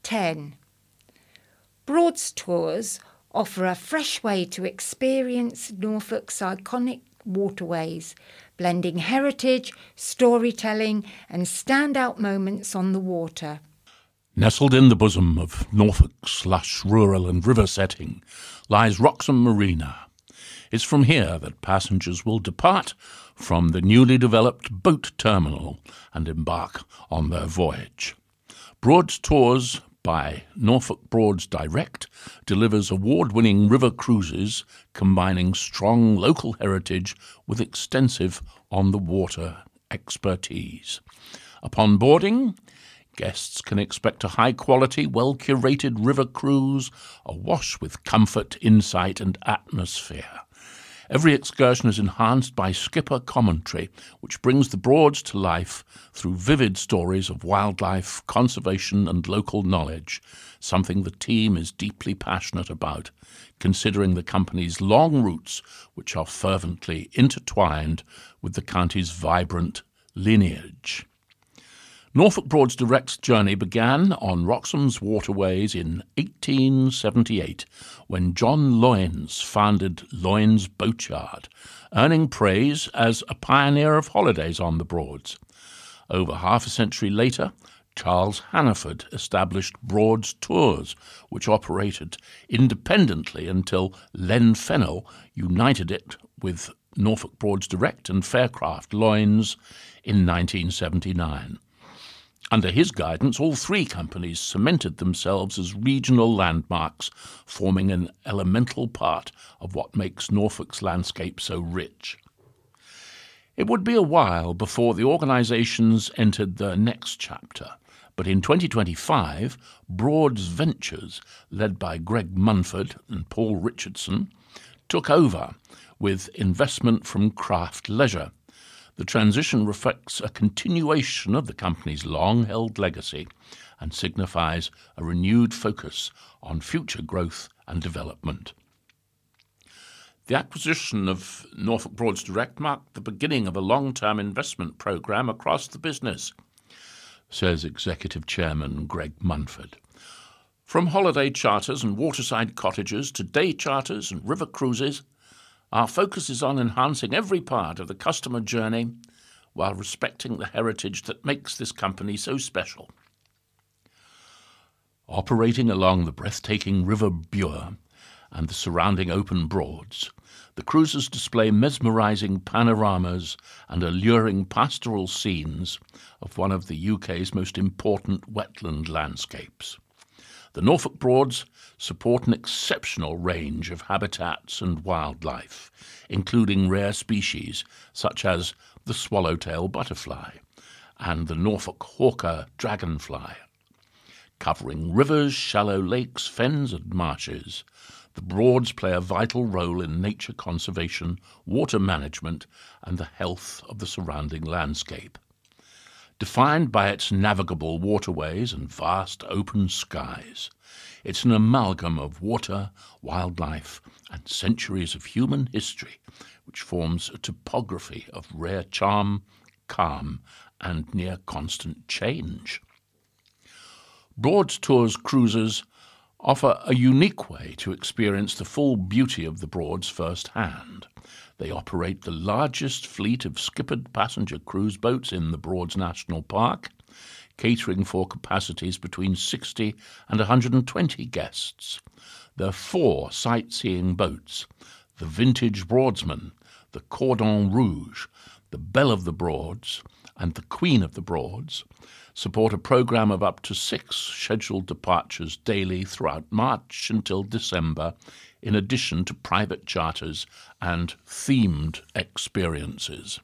10. Broads Tours offer a fresh way to experience Norfolk's iconic waterways, blending heritage, storytelling and standout moments on the water. Nestled in the bosom of Norfolk's lush rural and river setting lies Wroxham Marina. It's from here that passengers will depart from the newly developed boat terminal and embark on their voyage. Broads Tours by Norfolk Broads Direct delivers award-winning river cruises combining strong local heritage with extensive on-the-water expertise. Upon boarding, guests can expect a high-quality, well-curated river cruise awash with comfort, insight and atmosphere. Every excursion is enhanced by skipper commentary, which brings the Broads to life through vivid stories of wildlife, conservation and local knowledge, something the team is deeply passionate about, considering the company's long routes, which are fervently intertwined with the county's vibrant lineage. Norfolk Broads Direct's journey began on Wroxham's waterways in 1878 when John Loynes founded Loynes Boatyard, earning praise as a pioneer of holidays on the Broads. Over half a century later, Charles Hannaford established Broads Tours, which operated independently until Len Fennell united it with Norfolk Broads Direct and Faircraft Loynes in 1979. Under his guidance, all three companies cemented themselves as regional landmarks, forming an elemental part of what makes Norfolk's landscape so rich. It would be a while before the organisations entered their next chapter, but in 2025, Broads Ventures, led by Greg Munford and Paul Richardson, took over with investment from Craft Leisure. The transition reflects a continuation of the company's long-held legacy and signifies a renewed focus on future growth and development. The acquisition of Norfolk Broads Direct marked the beginning of a long-term investment programme across the business, says Executive Chairman Greg Munford. From holiday charters and waterside cottages to day charters and river cruises, our focus is on enhancing every part of the customer journey while respecting the heritage that makes this company so special. Operating along the breathtaking River Bure and the surrounding open Broads, the cruises display mesmerising panoramas and alluring pastoral scenes of one of the UK's most important wetland landscapes. The Norfolk Broads support an exceptional range of habitats and wildlife, including rare species such as the swallowtail butterfly and the Norfolk hawker dragonfly. Covering rivers, shallow lakes, fens and marshes, the Broads play a vital role in nature conservation, water management and the health of the surrounding landscape. Defined by its navigable waterways and vast open skies, it's an amalgam of water, wildlife, and centuries of human history, which forms a topography of rare charm, calm, and near constant change. Broads Tours cruises offer a unique way to experience the full beauty of the Broads firsthand. They operate the largest fleet of skippered passenger cruise boats in the Broads National Park, catering for capacities between 60 and 120 guests. There are 4 sightseeing boats: the Vintage Broadsman, the Cordon Rouge, the Belle of the Broads, and the Queen of the Broads, support a programme of up to 6 scheduled departures daily throughout March until December, in addition to private charters and themed experiences.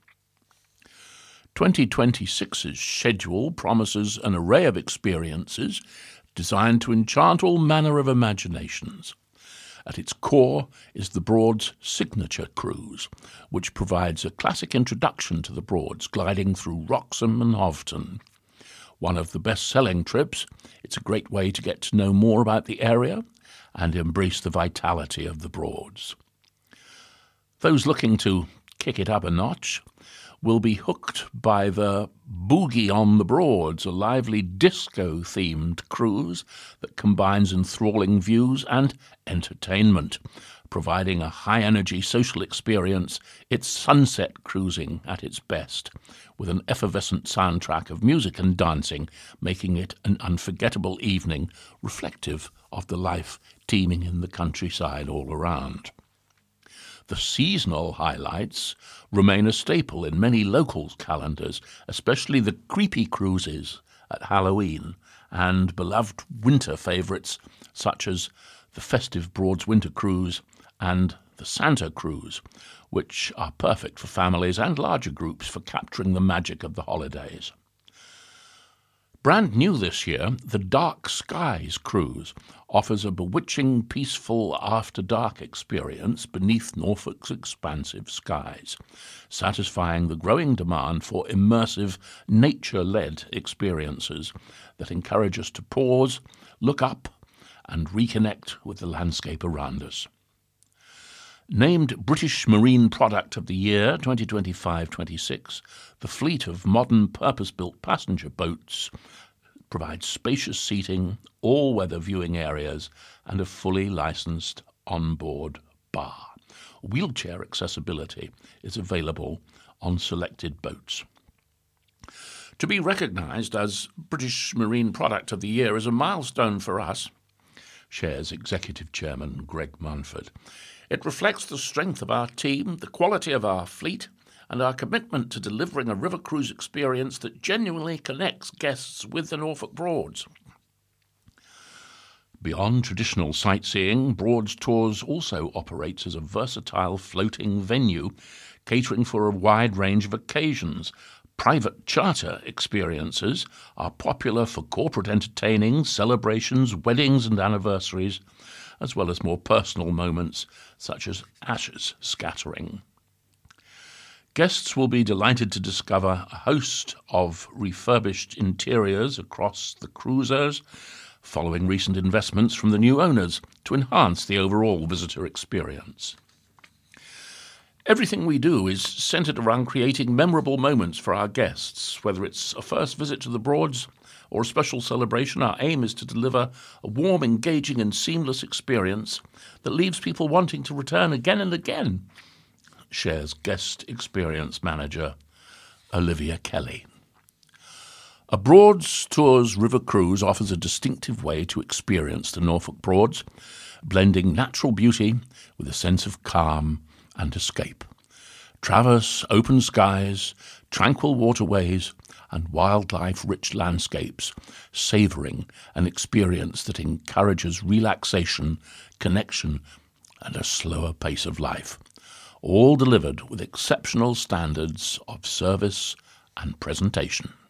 2026's schedule promises an array of experiences designed to enchant all manner of imaginations. At its core is the Broads Signature Cruise, which provides a classic introduction to the Broads, gliding through Wroxham and Hovton. One of the best-selling trips, it's a great way to get to know more about the area and embrace the vitality of the Broads. Those looking to kick it up a notch will be hooked by the Boogie on the Broads, a lively disco-themed cruise that combines enthralling views and entertainment. Providing a high-energy social experience, it's sunset cruising at its best, with an effervescent soundtrack of music and dancing, making it an unforgettable evening, reflective of the life teeming in the countryside all around. The seasonal highlights remain a staple in many local calendars, especially the creepy cruises at Halloween and beloved winter favourites such as the festive Broads Winter Cruise and the Santa Cruise, which are perfect for families and larger groups for capturing the magic of the holidays. Brand new this year, the Dark Skies Cruise offers a bewitching, peaceful after-dark experience beneath Norfolk's expansive skies, satisfying the growing demand for immersive, nature-led experiences that encourage us to pause, look up, and reconnect with the landscape around us. Named British Marine Product of the Year 2025-26, the fleet of modern purpose-built passenger boats provides spacious seating, all-weather viewing areas, and a fully licensed on-board bar. Wheelchair accessibility is available on selected boats. To be recognised as British Marine Product of the Year is a milestone for us, shares Executive Chairman Greg Munford. It reflects the strength of our team, the quality of our fleet, and our commitment to delivering a river cruise experience that genuinely connects guests with the Norfolk Broads. Beyond traditional sightseeing, Broads Tours also operates as a versatile floating venue, catering for a wide range of occasions. Private charter experiences are popular for corporate entertaining, celebrations, weddings and anniversaries, as well as more personal moments such as ashes scattering. Guests will be delighted to discover a host of refurbished interiors across the cruisers, following recent investments from the new owners to enhance the overall visitor experience. Everything we do is centred around creating memorable moments for our guests. Whether it's a first visit to the Broads or a special celebration, our aim is to deliver a warm, engaging and seamless experience that leaves people wanting to return again and again, shares Guest Experience Manager Olivia Kelly. A Broads Tours River Cruise offers a distinctive way to experience the Norfolk Broads, blending natural beauty with a sense of calm and escape. Traverse open skies, tranquil waterways, and wildlife-rich landscapes, savouring an experience that encourages relaxation, connection, and a slower pace of life, all delivered with exceptional standards of service and presentation.